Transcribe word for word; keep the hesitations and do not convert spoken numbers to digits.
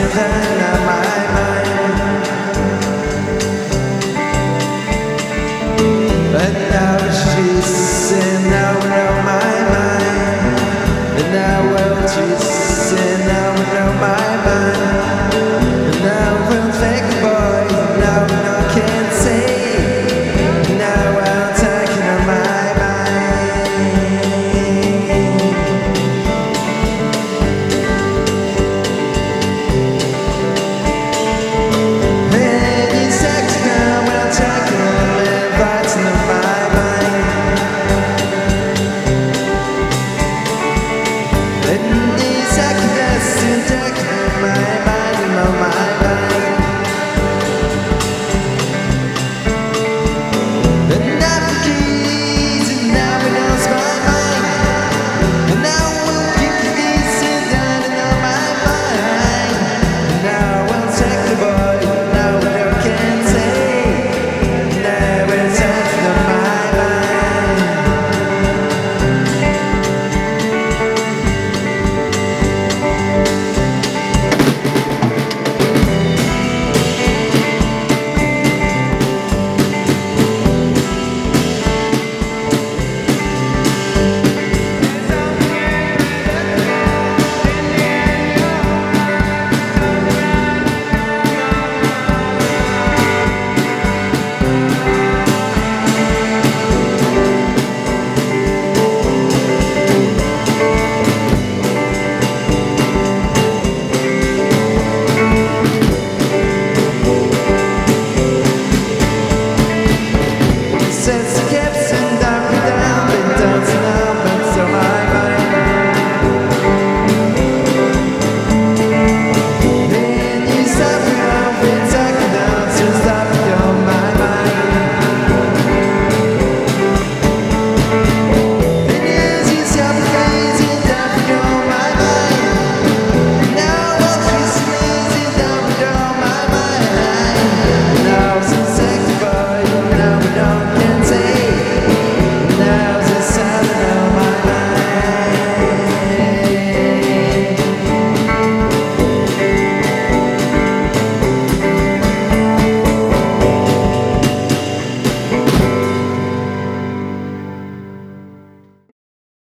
something on my mind. But now she's saying no, no, my mind. And now well she's saying no, no, my mind. And now we'll take the boy, no, no, can't say. Now I'm taking on my mind. Any sex now, we'll take on live right in my mind. Any sex